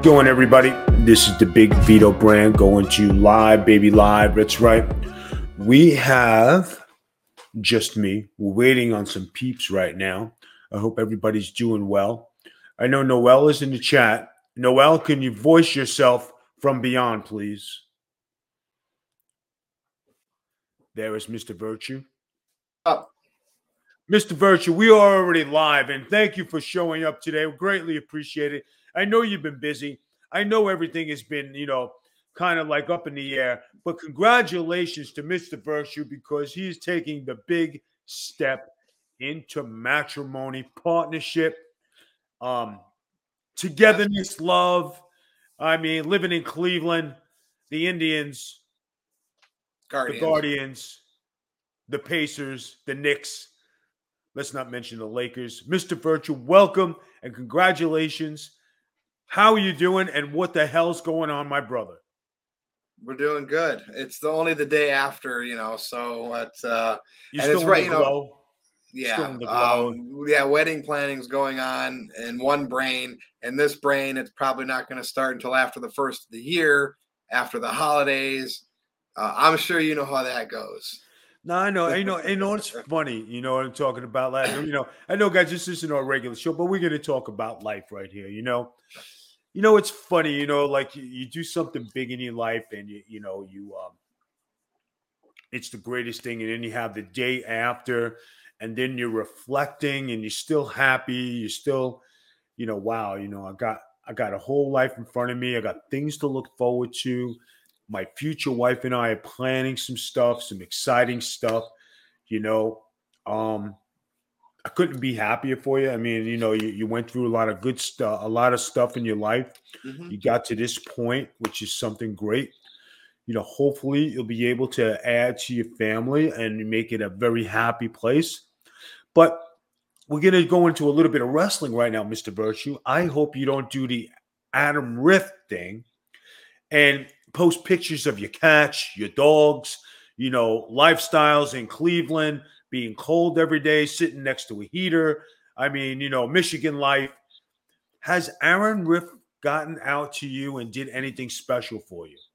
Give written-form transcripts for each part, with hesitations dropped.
Doing, everybody? This is the Big Vito brand going to you live, baby, live. That's right. We have just me. We're waiting on some peeps right now. I hope everybody's doing well. I know Noel is in the chat. Noel, can you voice yourself from beyond, please? There is Mr. Virtue. Up. Mr. Virtue, we are already live, and thank you for showing up today. We greatly appreciate it. I know you've been busy. I know everything has been, kind of like up in the air, but congratulations to Mr. Virtue because he's taking the big step into matrimony, partnership, togetherness, love. I mean, living in Cleveland, the Indians, the Guardians, the Pacers, the Knicks. Let's not mention the Lakers. Mr. Virtue, welcome and congratulations. How are you doing and what the hell's going on, my brother? We're doing good. It's only the day after, so it's You're and still it's right, in the glow? Yeah. Still in the glow. Wedding planning's going on in one brain. And this brain, it's probably not going to start until after the first of the year, after the holidays. I'm sure you know how that goes. No, I know. It's funny. You know what I'm talking about. Like, I know, guys, this isn't our regular show, but we're going to talk about life right here. It's funny. Like you do something big in your life, and it's the greatest thing, and then you have the day after, and then you're reflecting, and you're still happy. You're still, wow. I got a whole life in front of me. I got things to look forward to. My future wife and I are planning some stuff, some exciting stuff. I couldn't be happier for you. I mean, you went through a lot of good stuff, a lot of stuff in your life. Mm-hmm. You got to this point, which is something great. Hopefully you'll be able to add to your family and make it a very happy place. But we're going to go into a little bit of wrestling right now, Mr. Virtue. I hope you don't do the Adam Rift thing and post pictures of your cats, your dogs, lifestyles in Cleveland, being cold every day, sitting next to a heater. I mean, Michigan life. Has Aaron Rift gotten out to you and did anything special for you?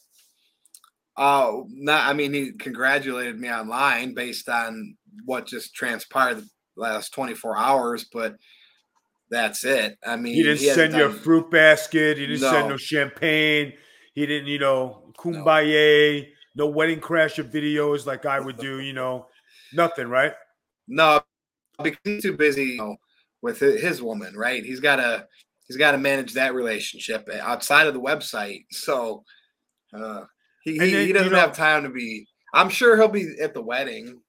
He congratulated me online based on what just transpired the last 24 hours, but that's it. I mean, he didn't send you a fruit basket. He didn't send no champagne. He didn't, kumbaya, no wedding crasher videos like I would do, nothing, right? No, because he's too busy with his woman, right? He's got to manage that relationship outside of the website. So he doesn't have time to be. I'm sure he'll be at the wedding.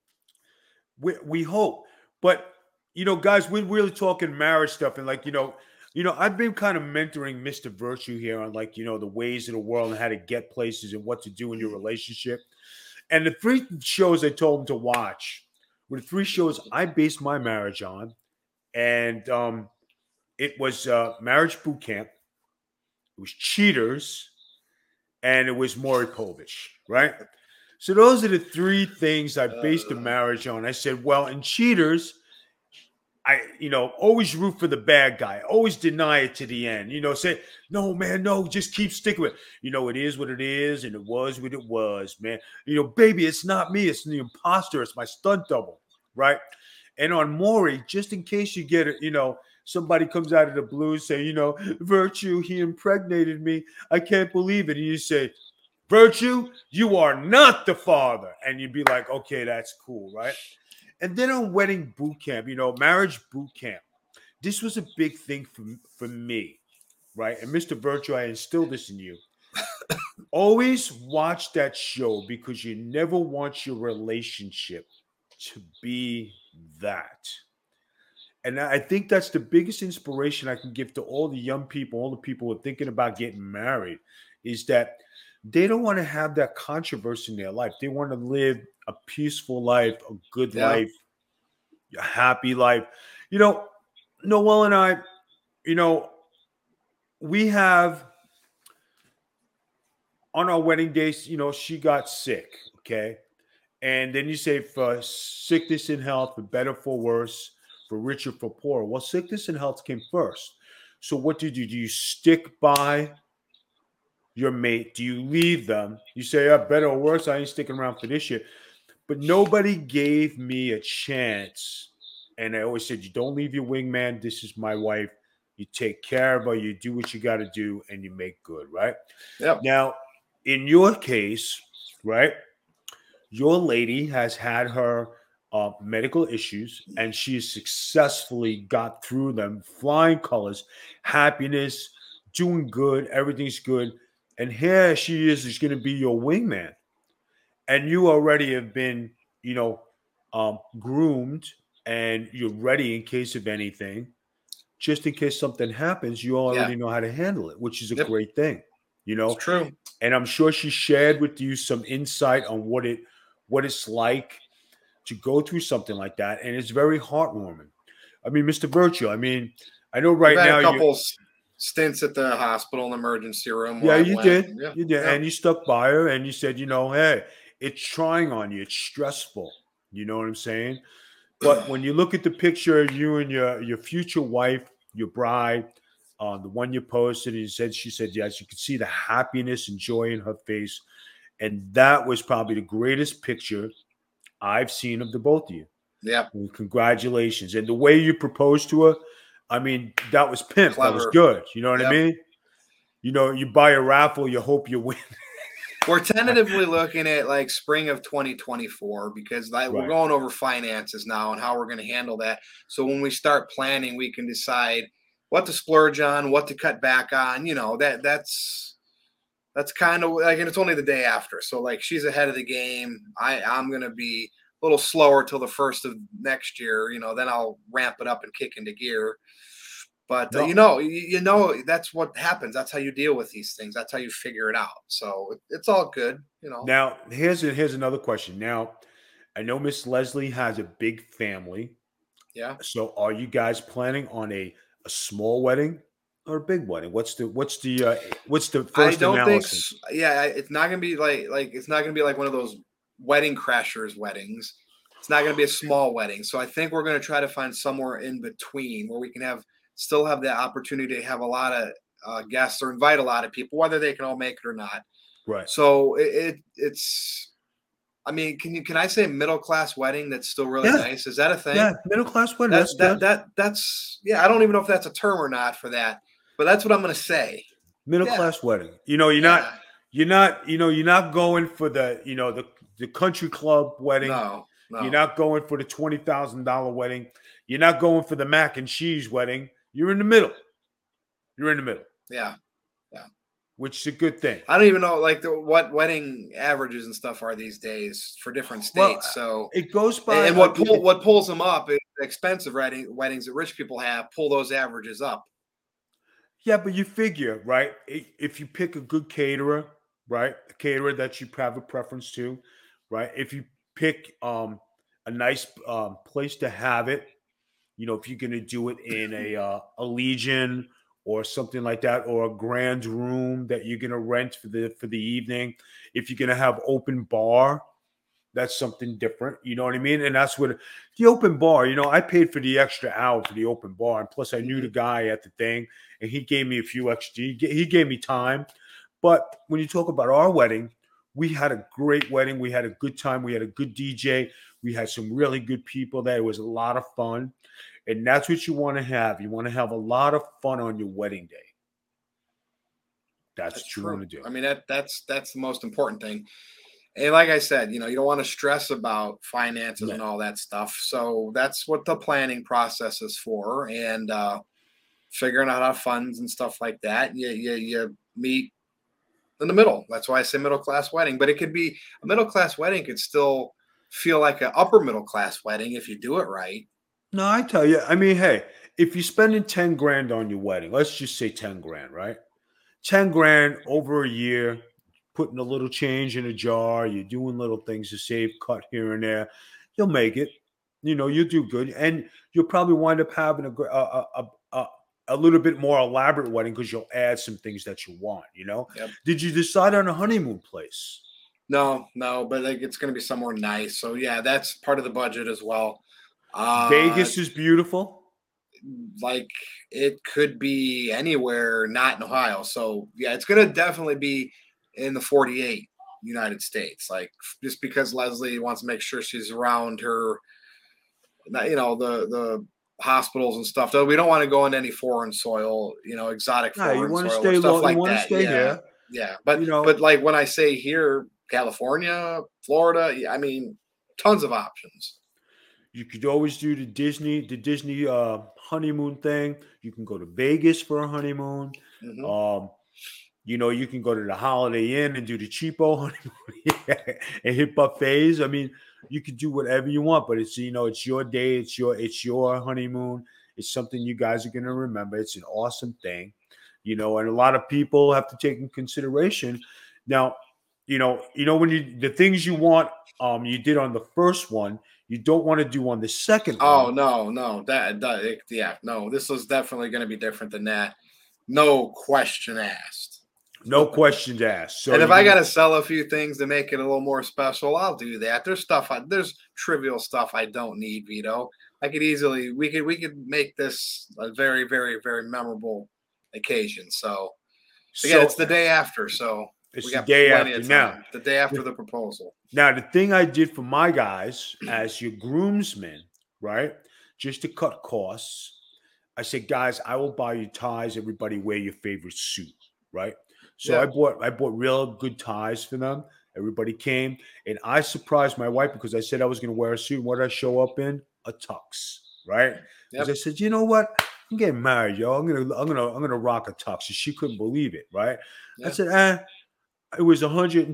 We hope, but guys, we're really talking marriage stuff, and I've been kind of mentoring Mr. Virtue here on the ways of the world and how to get places and what to do in your relationship. And the 3 shows I told him to watch were the 3 shows I based my marriage on, and it was Marriage Boot Camp, it was Cheaters, and it was Maury Povich, right? So those are the 3 things I based the marriage on. I said, well, in Cheaters, I, always root for the bad guy. Always deny it to the end. Say, no, man, no, just keep sticking with it. It is what it is, and it was what it was, man. Baby, it's not me. It's the imposter. It's my stunt double, right? And on Maury, just in case you get it, somebody comes out of the blue and say, Virtue, he impregnated me. I can't believe it. And you say, Virtue, you are not the father. And you'd be like, okay, that's cool, right? And then on Wedding Boot Camp, Marriage Boot Camp, this was a big thing for me, right? And Mr. Virtue, I instilled this in you. Always watch that show because you never want your relationship to be that. And I think that's the biggest inspiration I can give to all the young people, all the people who are thinking about getting married, is that they don't want to have that controversy in their life. They want to live a peaceful life, a good life, a happy life. Noel and I, we have on our wedding days, she got sick, okay? And then you say for sickness and health, for better, for worse, for richer, for poorer. Well, sickness and health came first. So what do you do? Do you stick by your mate? Do you leave them? You say, better or worse, I ain't sticking around for this shit. But nobody gave me a chance. And I always said, you don't leave your wingman. This is my wife. You take care of her. You do what you got to do, and you make good, right? Yep. Now, in your case, right, your lady has had her medical issues, and she has successfully got through them, flying colors, happiness, doing good, everything's good. And here she is going to be your wingman. And you already have been, groomed, and you're ready in case of anything. Just in case something happens, you already know how to handle it, which is a great thing, It's true. And I'm sure she shared with you some insight on what it's like to go through something like that, and it's very heartwarming. I mean, Mr. Virtue, I know right You've had now a couple stints at the hospital and emergency room. Yeah, you did. Yeah. You did. Yeah. And you stuck by her, and you said, hey, it's trying on you. It's stressful. You know what I'm saying? But when you look at the picture of you and your future wife, your bride, the one you posted, and she said, yes, you could see the happiness and joy in her face. And that was probably the greatest picture I've seen of the both of you. Yeah. And congratulations. And the way you proposed to her, that was pimp. Clever. That was good. You know what I mean? You buy a raffle, you hope you win. We're tentatively looking at like spring of 2024 because we're going over finances now and how we're going to handle that. So when we start planning, we can decide what to splurge on, what to cut back on. That's kind of like, and it's only the day after. So like she's ahead of the game. I'm going to be a little slower till the first of next year. Then I'll ramp it up and kick into gear. But that's what happens. That's how you deal with these things. That's how you figure it out. So it's all good, Now here's another question. Now, I know Miss Leslie has a big family. Yeah. So are you guys planning on a small wedding or a big wedding? What's the first I don't analysis? think. Yeah, it's not gonna be like it's not gonna be like one of those wedding crashers weddings. It's not gonna be a small wedding. So I think we're gonna try to find somewhere in between where we can still have the opportunity to have a lot of guests or invite a lot of people, whether they can all make it or not. Right. So it's. Can I say middle class wedding that's still really nice? Is that a thing? Yeah, middle class wedding. That's I don't even know if that's a term or not for that, but that's what I'm gonna say. Middle class wedding. You're not going for the country club wedding. No. You're not going for the $20,000 wedding. You're not going for the mac and cheese wedding. You're in the middle. Yeah. Which is a good thing. I don't even know what wedding averages and stuff are these days for different states. So it goes by. And what pulls them up is expensive weddings that rich people have pull those averages up. Yeah, but you figure, right? If you pick a good caterer, right? A caterer that you have a preference to, right? If you pick a nice place to have it, if you're going to do it in a Legion or something like that, or a grand room that you're going to rent for the evening. If you're going to have open bar, that's something different. You know what I mean? And that's what the open bar, I paid for the extra hour for the open bar. And plus I knew the guy at the thing, and he gave me a few extra, he gave me time. But when you talk about our wedding, we had a great wedding. We had a good time. We had a good DJ. We had some really good people there. It was a lot of fun. And that's what you want to have. You want to have a lot of fun on your wedding day. That's what you want to do. That's the most important thing. And like I said, you don't want to stress about finances and all that stuff. So that's what the planning process is for, and figuring out how funds and stuff like that. You meet in the middle. That's why I say middle class wedding. But it could be a middle class wedding could still feel like an upper middle class wedding if you do it right. No, I tell you, hey, if you're spending 10 grand on your wedding, let's just say 10 grand, right? 10 grand over a year, putting a little change in a jar, you're doing little things to save, cut here and there, you'll make it. You'll do good. And you'll probably wind up having a little bit more elaborate wedding because you'll add some things that you want, Yep. Did you decide on a honeymoon place? No, but it's going to be somewhere nice. So yeah, that's part of the budget as well. Vegas is beautiful. like it could be anywhere not in Ohio. So yeah, it's gonna definitely be in the 48 United States. Like just because Leslie wants to make sure she's around her, the hospitals and stuff. Though we don't want to go into any foreign soil, exotic No, you foreign want to soil or stay stuff low. You like want to that. stay Yeah, here. yeah. But You know, but like when I say here, California, Florida, I mean, tons of options. you could always do the Disney honeymoon thing. You can go to Vegas for a honeymoon. Hmm. Um, you can go to the Holiday Inn and do the cheapo honeymoon and hit buffets. I mean, you can do whatever you want, but it's your day, it's your honeymoon. It's something you guys are gonna remember. It's an awesome thing, and a lot of people have to take in consideration. Now, when the things you want, you did on the first one, you don't want to do on the second Oh one. no, no, yeah, no. This was definitely going to be different than that. No question asked. No questions asked. So And if you're I got gonna to sell a few things to make it a little more special, I'll do that. There's trivial stuff I don't need, Vito. We could make this a very, very, very memorable occasion. So again, it's so the day after, so we it's the got day plenty after of now. time. The day after the proposal. Now, the thing I did for my guys as your groomsmen, right? Just to cut costs, I said, guys, I will buy you ties. Everybody wear your favorite suit, right? So I Yeah. bought real good ties for them. Everybody came, and I surprised my wife because I said I was going to wear a suit. What did I show up in? A tux, right? Because I Yep. said, you know what? I'm getting married, yo. I'm gonna rock a tux. And she couldn't believe it, right? I Yeah. said, it was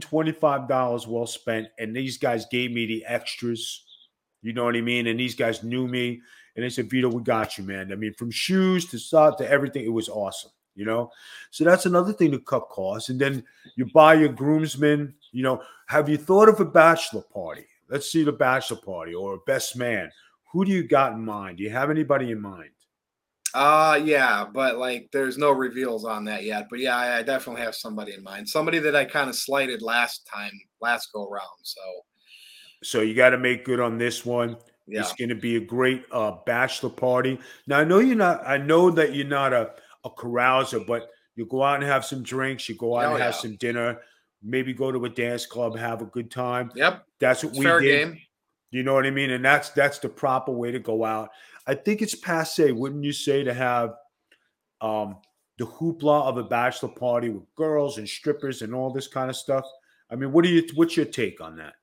$125 well spent, and these guys gave me the extras. You know what I mean? And these guys knew me, and they said, "Vito, we got you, man." I mean, from shoes to sock to everything, it was awesome. So that's another thing to cut costs. And then you buy your groomsmen. Have you thought of a bachelor party? Let's see the bachelor party or a best man. Who do you got in mind? Do you have anybody in mind? Yeah, but like there's no reveals on that yet. But yeah, I definitely have somebody in mind. Somebody that I kind of slighted last go round. So So you got to make good on this one. It's yeah. going to be a great bachelor party. Now I know you're not. I know that you're not a carouser, but you go out and have some drinks. You go out Oh and have yeah. some dinner. Maybe go to a dance club, have a good time. Yep. That's what It's we fair did. game. You know what I mean? And that's the proper way to go out. I think it's passe, wouldn't you say, to have um, the hoopla of a bachelor party with girls and strippers and all this kind of stuff? I mean, what's your take on that?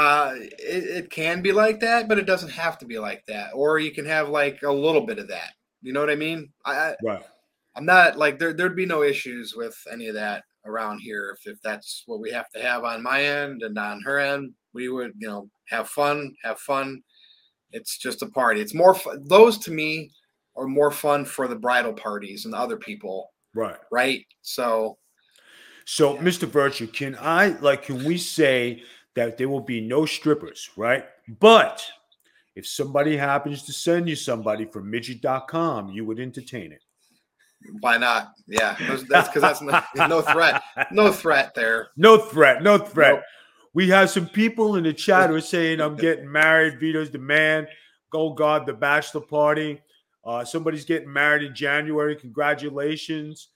It can be like that, but it doesn't have to be like that. Or you can have like a little bit of that. You know what I mean? Right. I'm not like there'd be no issues with any of that around here if that's what we have to have on my end and on her end. We would, have fun, have fun. It's just a party. It's more those to me are more fun for the bridal parties and the other people, Right. right? So So, yeah. Mr. Virtue, can we say that there will be no strippers, right? But if somebody happens to send you somebody from midget.com, you would entertain it. Why not? Yeah, that's because that's no threat. No threat there. No threat. No threat. Nope. We have some people in the chat who are saying, I'm getting married. Vito's the man. Go God, the bachelor party. Somebody's getting married in January. Congratulations.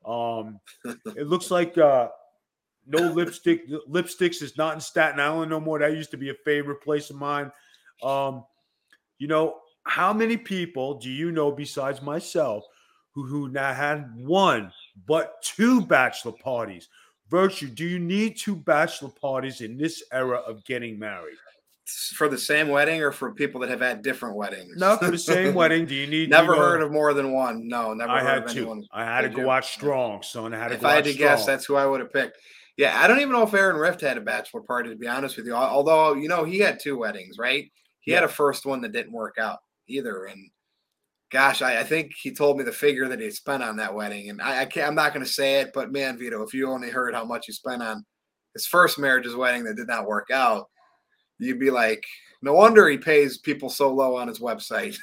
It looks like no lipstick. Lipsticks is not in Staten Island no more. That used to be a favorite place of mine. Um, how many people do you know besides myself who now had one but two bachelor parties? Virtue, do you need two bachelor parties in this era of getting married? For the same wedding or for people that have had different weddings? Not for the same wedding. Do you need, Never heard of more than one. No, never I heard had of two. anyone. I had to Did go you? out Yeah. strong, son. I had to If go I had out to guess, strong. that's who I would have picked. Yeah, I don't even know if Aaron Rift had a bachelor party, to be honest with you. Although, he had two weddings, right? He had Yeah. a first one that didn't work out either. And gosh, I think he told me the figure that he spent on that wedding. And I can't, I'm not going to say it, but man, Vito, if you only heard how much he spent on his first marriage's wedding that did not work out, you'd be like, no wonder he pays people so low on his website.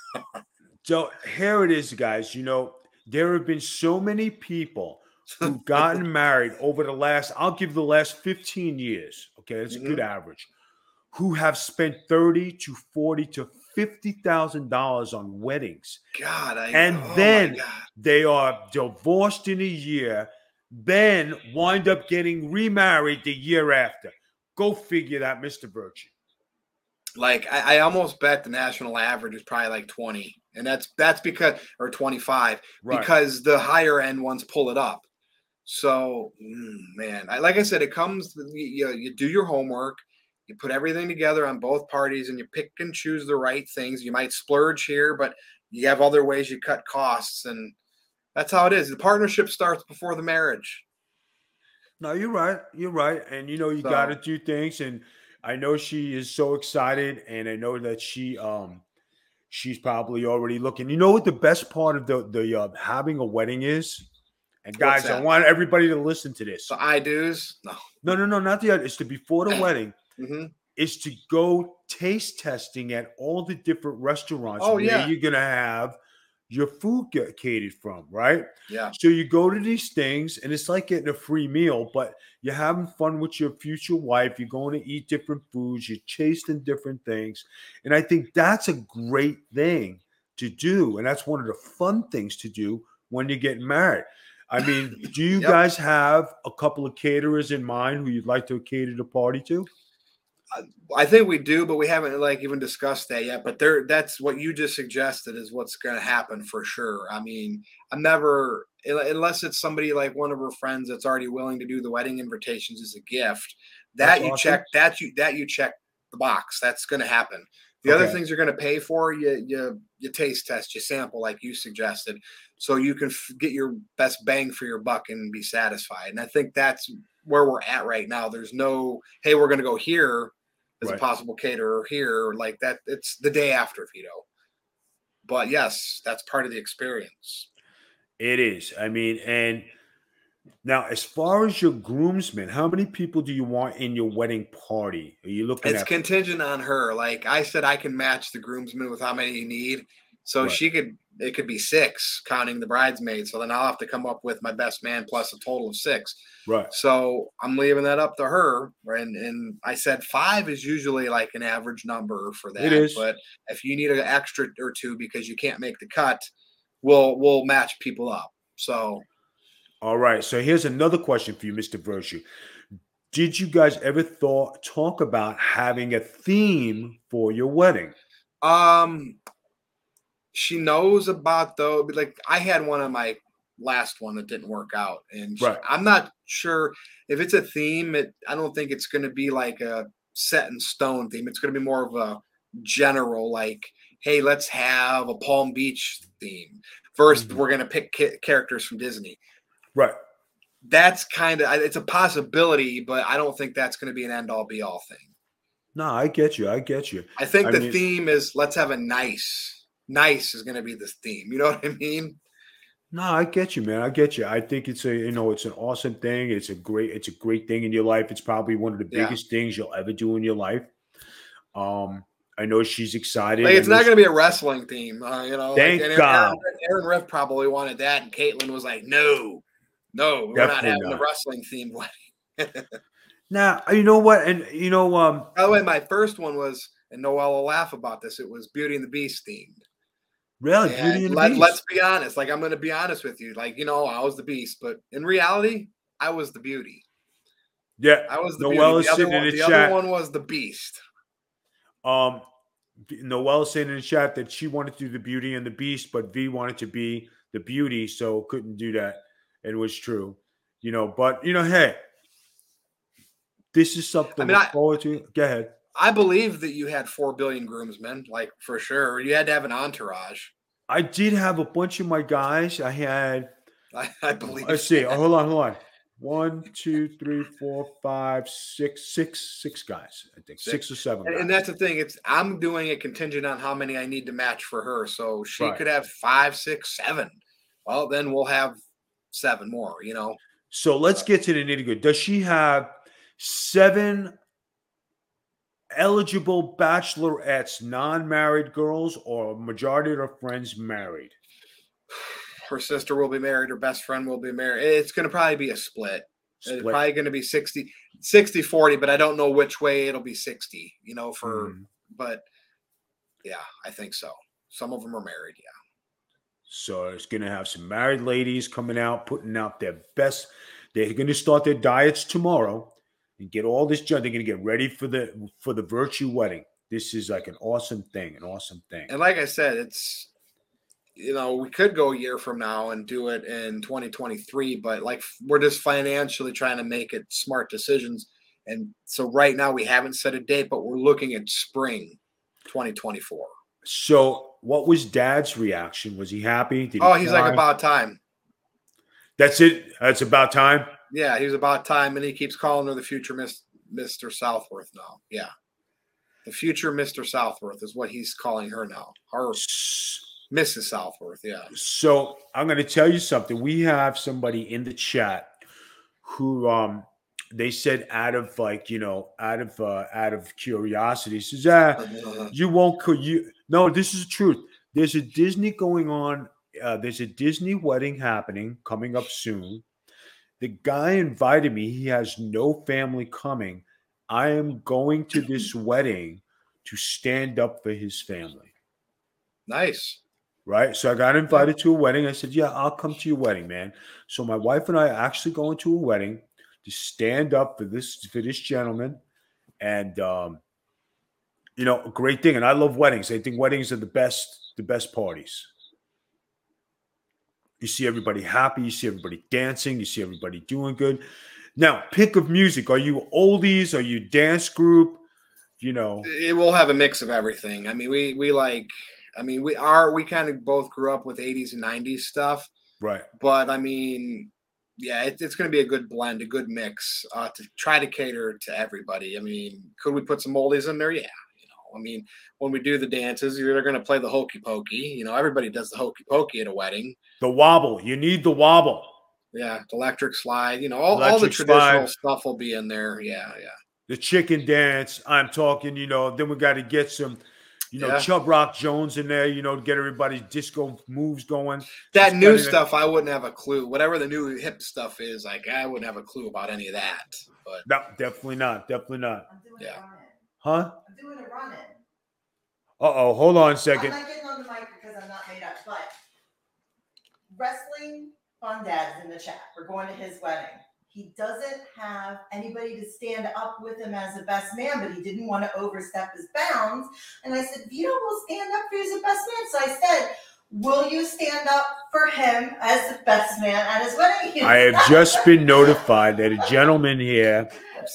So here it is, guys. There have been so many people who've gotten married over I'll give the last 15 years. Okay, that's a good Mhm. average, who have spent 30 to 40 to $50,000 on weddings. God, And oh then my God. they are divorced in a year, then wind up getting remarried the year after. Go figure that, Mr. Virtue. Like I almost bet the national average is probably like 20, and that's because, or 25, Right. because the higher end ones pull it up. So man, like I said, it comes, you do your homework, you put everything together on both parties, and you pick and choose the right things. You might splurge here, but you have other ways you cut costs, and that's how it is. The partnership starts before the marriage. No, you're right. You're right. And you know, you got to So do things. And I know she is so excited, and I know that she's probably already looking. You know what the best part of the having a wedding is? And what's guys, I that? want everybody to listen to this. The I do's? No. No, not the other. It's to before the wedding. Mm-hmm. Is to go taste testing at all the different restaurants Oh where yeah. you're gonna have your food get catered from, right? Yeah. So you go to these things, and it's like getting a free meal, but you're having fun with your future wife. You're going to eat different foods. You're tasting different things, and I think that's a great thing to do, and that's one of the fun things to do when you get married. I mean, do you Yep. guys have a couple of caterers in mind who you'd like to cater the party to? I think we do, but we haven't like even discussed that yet. But that's what you just suggested is what's going to happen for sure. I mean, I'm never, unless it's somebody like one of her friends that's already willing to do the wedding invitations as a gift. That's That you awesome. check, that you check the box. That's going to happen. The other things you're going to pay for, you taste test, you sample like you suggested, so you can get your best bang for your buck and be satisfied. And I think that's where we're at right now. There's no, hey, we're going to go here as a possible caterer here, like that. It's the day after, Vito. But yes, that's part of the experience. It is. I mean, and now as far as your groomsmen, how many people do you want in your wedding party? Are you looking It's at? contingent on her. Like I said, I can match the groomsmen with how many you need. So it could be 6 counting the bridesmaids. So then I'll have to come up with my best man plus a total of 6. Right. So I'm leaving that up to her. And I said 5 is usually like an average number for that. It is. But if you need an extra or 2 because you can't make the cut, we'll match people up. So all right. So here's another question for you, Mr. Virtue. Did you guys ever talk about having a theme for your wedding? She knows about though. Like I had one on my last one that didn't work out, and I'm not sure if it's a theme. I don't think it's going to be like a set in stone theme. It's going to be more of a general, like, hey, let's have a Palm Beach theme. First, we're going to pick characters from Disney. Right. That's kind of, it's a possibility, but I don't think that's going to be an end all be all thing. No, I get you. I think the theme is let's have a nice is going to be the theme. You know what I mean? No, I get you, man. I get you. I think it's an awesome thing. It's a great thing in your life. It's probably one of the biggest things you'll ever do in your life. I know she's excited. Like, it's not going to be a wrestling theme, you know. Thank God. Aaron Riff probably wanted that, and Caitlin was like, "No, we're not having the wrestling theme wedding." Now, you know what, and you know, by the way, my first one was, and Noelle will laugh about this. It was Beauty and the Beast themed. Really, Beauty and the Beast. Let's be honest. Like, I'm going to be honest with you. Like, you know, I was the Beast, but in reality, I was the Beauty. Yeah, I was the Noelle Beauty. The other one was the Beast. Noelle said in the chat that she wanted to do the Beauty and the Beast, but V wanted to be the Beauty, so couldn't do that. It was true, you know. But you know, hey, this is something to look forward to. Go ahead. I believe that you had 4 billion groomsmen, like for sure. You had to have an entourage. I did have a bunch of my guys. I had. I believe. Let's see. Oh, hold on. 1, 2, 3, 4, 5, 6 guys. I think 6 or 7. And that's the thing. I'm doing it contingent on how many I need to match for her. So she could have 5, 6, 7. Well, then we'll have 7 more. You know. So let's get to the nitty-gritty. Does she have 7 eligible bachelorettes, non-married girls, or a majority of her friends married? Her sister will be married. Her best friend will be married. It's going to probably be a split. It's probably going to be 60-40, but I don't know which way it'll be 60, you know, but Yeah, I think so. Some of them are married. Yeah. So it's going to have some married ladies coming out, putting out their best. They're going to start their diets tomorrow and get all this done. They're going to get ready for the virtue wedding. This is like an awesome thing, an awesome thing. And like I said, it's, we could go a year from now and do it in 2023, but like we're just financially trying to make it smart decisions. And so right now we haven't set a date, but we're looking at spring 2024. So what was Dad's reaction? Was he happy? Did he he's cry? like, about time. That's it. That's about time. Yeah, he was about time, and he keeps calling her the future Mr. Southworth now. Yeah, the future Mr. Southworth is what he's calling her now. Her Mrs. Southworth. Yeah. So I'm going to tell you something. We have somebody in the chat who they said out of curiosity says, you won't no, this is the truth. There's a Disney going on. There's a Disney wedding happening coming up soon. The guy invited me. He has no family coming. I am going to this wedding to stand up for his family. Nice. Right. So I got invited to a wedding. I said, yeah, I'll come to your wedding, man. So my wife and I are actually going to a wedding to stand up for this gentleman. And a great thing. And I love weddings. I think weddings are the best parties. You see everybody happy. You see everybody dancing. You see everybody doing good. Now, pick of music. Are you oldies? Are you dance group? It will have a mix of everything. I mean, we kind of both grew up with 80s and 90s stuff. Right. But I mean, yeah, it's going to be a good blend, a good mix to try to cater to everybody. I mean, could we put some oldies in there? Yeah. I mean, when we do the dances, you're going to play the hokey pokey. Everybody does the hokey pokey at a wedding. The wobble. You need the wobble. Yeah, the electric slide. All the traditional stuff will be in there. Yeah, yeah. The chicken dance. I'm talking. Then we got to get some, Chub Rock Jones in there. To get everybody's disco moves going. That new stuff, I wouldn't have a clue. Whatever the new hip stuff is, like I wouldn't have a clue about any of that. But no, definitely not. Definitely not. Yeah. Huh? I'm doing a run-in. Uh-oh, hold on a second. I'm not getting on the mic because I'm not made up, but Wrestling Fun Dad is in the chat. We're going to his wedding. He doesn't have anybody to stand up with him as a best man, but he didn't want to overstep his bounds. And I said, Vito will stand up for you as a best man. So I said, will you stand up for him as the best man at his wedding? I have just been notified that a gentleman here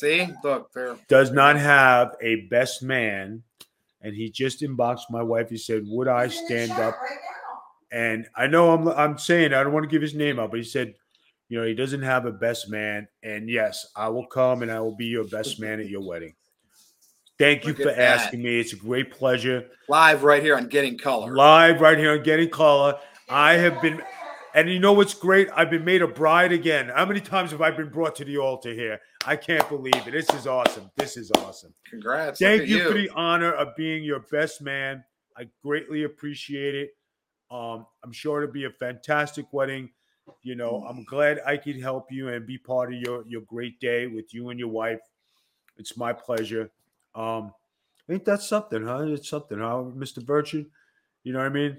does not have a best man. And he just inboxed my wife. He said, would I stand up? Right now. And I know I'm saying, I don't want to give his name out, but he said, he doesn't have a best man. And yes, I will come and I will be your best man at your wedding. Thank you for asking me. It's a great pleasure. Live right here on Getting Color. Live right here on Getting Color. I have been, and you know what's great? I've been made a bride again. How many times have I been brought to the altar here? I can't believe it. This is awesome. This is awesome. Congrats. Thank you for the honor of being your best man. I greatly appreciate it. I'm sure it'll be a fantastic wedding. I'm glad I could help you and be part of your great day with you and your wife. It's my pleasure. Ain't that something, huh? It's something, huh, Mr. Virtue? You know what I mean?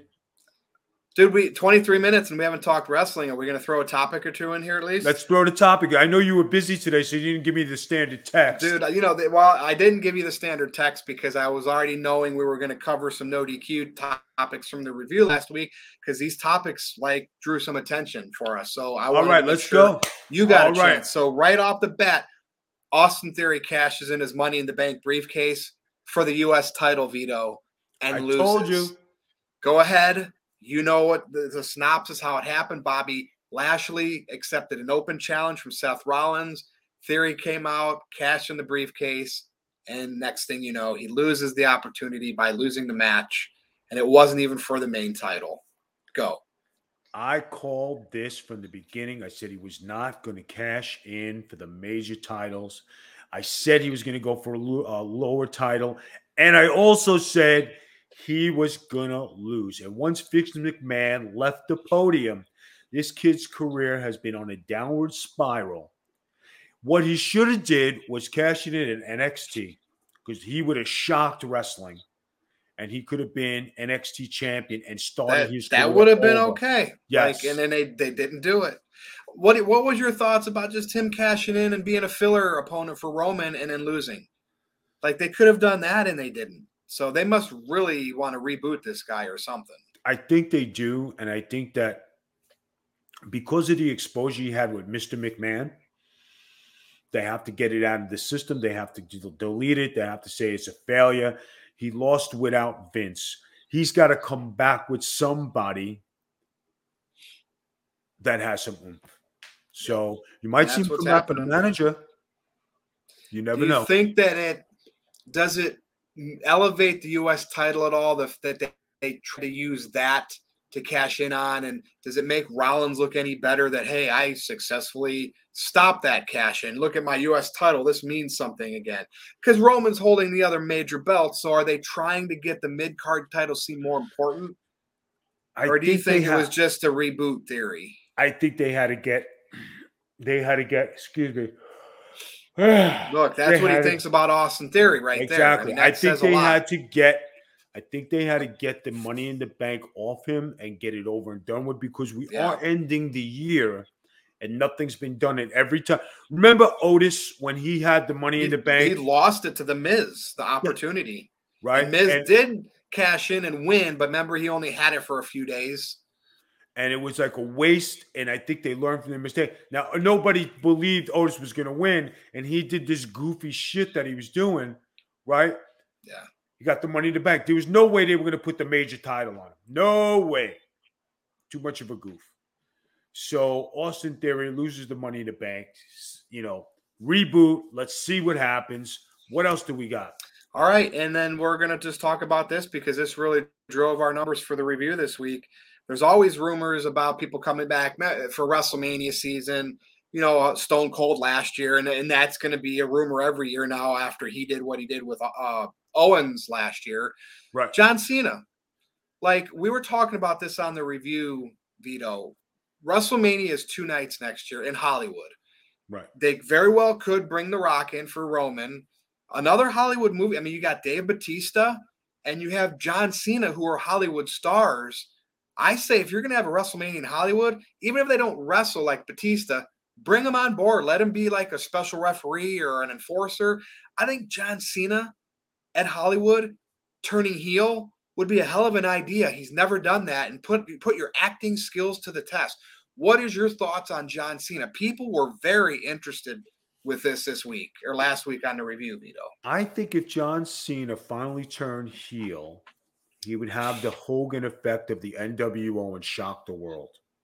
Dude, 23 minutes and we haven't talked wrestling. Are we going to throw a topic or two in here at least? Let's throw the topic. I know you were busy today, so you didn't give me the standard text. Dude, I didn't give you the standard text because I was already knowing we were going to cover some no DQ topics from the review last week because these topics drew some attention for us. So I wanted to make sure go. You got a chance. So right off the bat, Austin Theory cashes in his Money in the Bank briefcase for the U.S. title, Vito, and loses. I told you. Go ahead. You know what the synopsis, how it happened. Bobby Lashley accepted an open challenge from Seth Rollins. Theory came out, cashed in the briefcase, and next thing you know, he loses the opportunity by losing the match, and it wasn't even for the main title. Go. I called this from the beginning. I said he was not going to cash in for the major titles. I said he was going to go for a lower title, and I also said he was going to lose. And once Vince McMahon left the podium, this kid's career has been on a downward spiral. What he should have did was cash it in at NXT because he would have shocked wrestling. and he could have been NXT champion and started his career that would have been over. okay. Yes. And then they didn't do it. What was your thoughts about just him cashing in and being a filler opponent for Roman and then losing? Like, they could have done that and they didn't. So they must really want to reboot this guy or something. I think they do, and I think that because of the exposure he had with Mr. McMahon, they have to get it out of the system. They have to delete it. They have to say it's a failure. He lost without Vince. He's got to come back with somebody that has some oomph. So you might see him come back with a manager. You never know. Do you think that does it elevate the U.S. title at all that they try to use that to cash in on? And does it make Rollins look any better that, hey, I successfully stopped that cash in? Look at my U.S. title. This means something again. Because Roman's holding the other major belts. So are they trying to get the mid-card title seem more important? Or do you think it was just a reboot theory? I think they had to get, excuse me. Look, that's what he thinks about Austin Theory right there. Exactly. I think they had to get the Money in the Bank off him and get it over and done with, because we are ending the year and nothing's been done. And every time, remember Otis when he had the Money in the Bank? He lost it to The Miz, the opportunity. Right. The Miz did cash in and win, but remember, he only had it for a few days. And it was like a waste, and I think they learned from their mistake. Now, nobody believed Otis was going to win, and he did this goofy shit that he was doing, right? Yeah. He got the Money in the Bank. There was no way they were going to put the major title on him. No way. Too much of a goof. So Austin Theory loses the Money in the Bank. Reboot. Let's see what happens. What else do we got? All right, and then we're going to just talk about this because this really drove our numbers for the review this week. There's always rumors about people coming back for WrestleMania season, Stone Cold last year, and that's going to be a rumor every year now after he did what he did with Owens last year. Right. John Cena. Like, we were talking about this on the review, Vito. WrestleMania is 2 nights next year in Hollywood. Right. They very well could bring The Rock in for Roman. Another Hollywood movie. I mean, you got Dave Bautista and you have John Cena, who are Hollywood stars. I say if you're going to have a WrestleMania in Hollywood, even if they don't wrestle like Batista, bring him on board. Let him be like a special referee or an enforcer. I think John Cena at Hollywood turning heel would be a hell of an idea. He's never done that, and put your acting skills to the test. What is your thoughts on John Cena? People were very interested with this week or last week on the review, Vito. I think if John Cena finally turned heel, he would have the Hogan effect of the NWO and shock the world.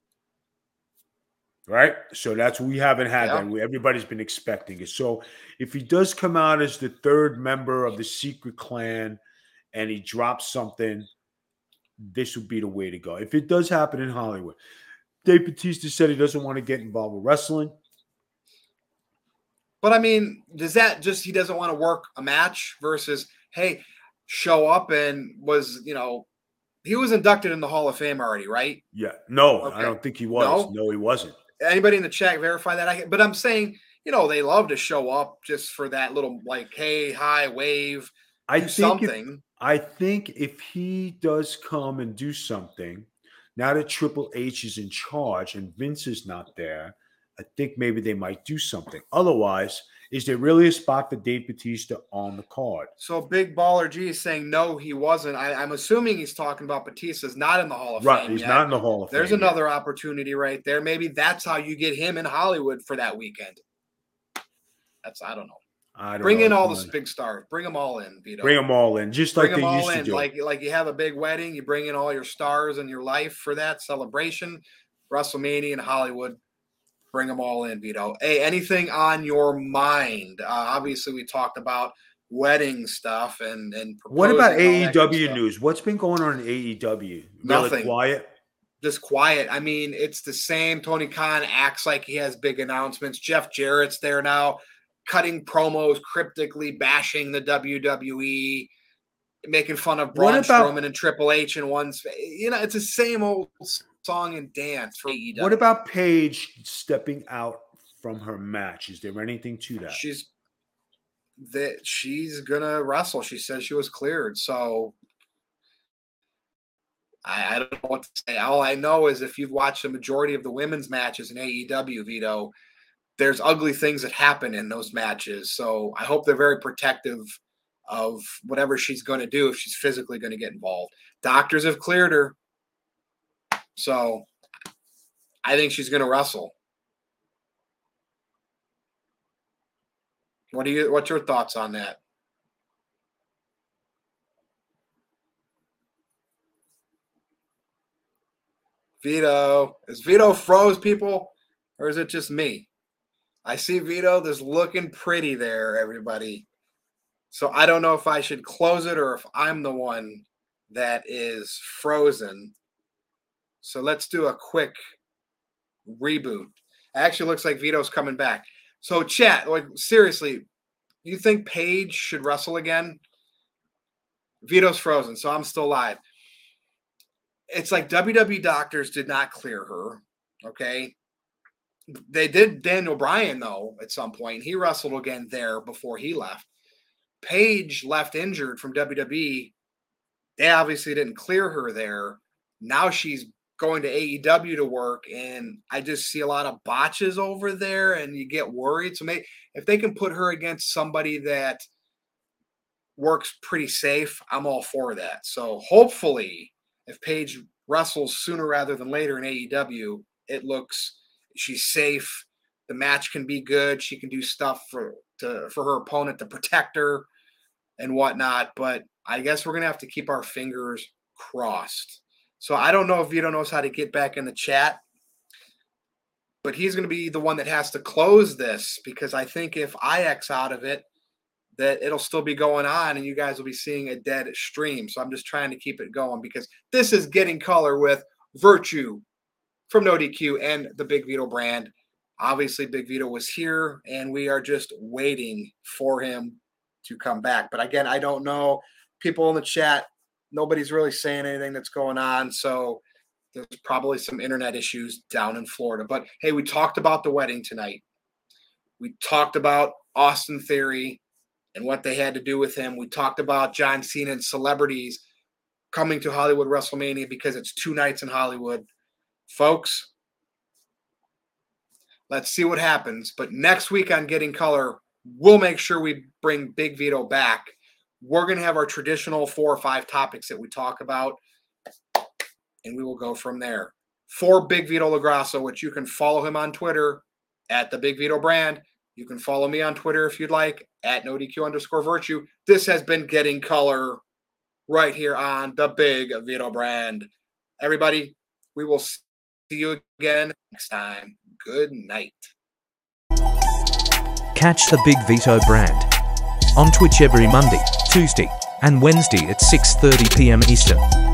Right? So that's we haven't had that. Everybody's been expecting it. So if he does come out as the third member of the Secret Clan and he drops something, this would be the way to go. If it does happen in Hollywood. Dave Bautista said he doesn't want to get involved with wrestling. But I mean, does that just he doesn't want to work a match versus, hey, show up and he was inducted in the Hall of Fame already, right? Yeah. No, okay. I don't think he was. No, he wasn't. Anybody in the chat verify that? But I'm saying, they love to show up just for that little like, hey, hi, wave, do something. I think if he does come and do something, now that Triple H is in charge and Vince is not there, I think maybe they might do something. Otherwise, is there really a spot for Dave Bautista on the card? So Big Baller G is saying no, he wasn't. I'm assuming he's talking about Batista's not in the Hall of Fame. Right, he's not in the Hall of Fame. There's another opportunity right there. Maybe that's how you get him in Hollywood for that weekend. I don't know. Bring in all the big stars. Bring them all in, Vito. Bring them all in, just like they used to do. Like you have a big wedding, you bring in all your stars in your life for that celebration. WrestleMania in Hollywood. Bring them all in, Vito. Hey, anything on your mind? Obviously, we talked about wedding stuff and what about AEW news? What's been going on in AEW? Nothing. Really quiet? Just quiet. I mean, it's the same. Tony Khan acts like he has big announcements. Jeff Jarrett's there now, cutting promos, cryptically bashing the WWE, making fun of Braun Strowman and Triple H in one. It's the same old song and dance for AEW. What about Paige stepping out from her match? Is there anything to that? She's gonna wrestle. She says she was cleared. So I don't know what to say. All I know is if you've watched the majority of the women's matches in AEW, Vito, there's ugly things that happen in those matches. So I hope they're very protective of whatever she's going to do if she's physically going to get involved. Doctors have cleared her. So I think she's going to wrestle. What's your thoughts on that? Vito. Is Vito froze, people? Or is it just me? I see Vito. There's looking pretty there, everybody. So I don't know if I should close it or if I'm the one that is frozen. So let's do a quick reboot. Actually looks like Vito's coming back. So chat, like seriously, you think Paige should wrestle again? Vito's frozen, so I'm still live. It's like WWE doctors did not clear her, okay? They did Daniel Bryan, though, at some point. He wrestled again there before he left. Paige left injured from WWE. They obviously didn't clear her there. Now she's going to AEW to work, and I just see a lot of botches over there, and you get worried. So maybe if they can put her against somebody that works pretty safe, I'm all for that. So hopefully, if Paige wrestles sooner rather than later in AEW, it looks she's safe. The match can be good. She can do stuff for her opponent to protect her and whatnot. But I guess we're going to have to keep our fingers crossed. So I don't know if Vito knows how to get back in the chat, but he's going to be the one that has to close this, because I think if I X out of it, that it'll still be going on and you guys will be seeing a dead stream. So I'm just trying to keep it going, because this is Getting Color with Virtue from No DQ and the Big Vito brand. Obviously, Big Vito was here, and we are just waiting for him to come back. But again, I don't know. People in the chat, nobody's really saying anything that's going on. So there's probably some internet issues down in Florida. But hey, we talked about the wedding tonight. We talked about Austin Theory and what they had to do with him. We talked about John Cena and celebrities coming to Hollywood WrestleMania because it's 2 nights in Hollywood. Folks, let's see what happens. But next week on Getting Color, we'll make sure we bring Big Vito back. We're going to have our traditional 4 or 5 topics that we talk about, and we will go from there. For Big Vito LaGrasso, which you can follow him on Twitter at the Big Vito brand. You can follow me on Twitter if you'd like, at NoDQ_Virtue. This has been Getting Color right here on the Big Vito brand. Everybody, we will see you again next time. Good night. Catch the Big Vito brand on Twitch every Monday, Tuesday, and Wednesday at 6:30 p.m. Eastern.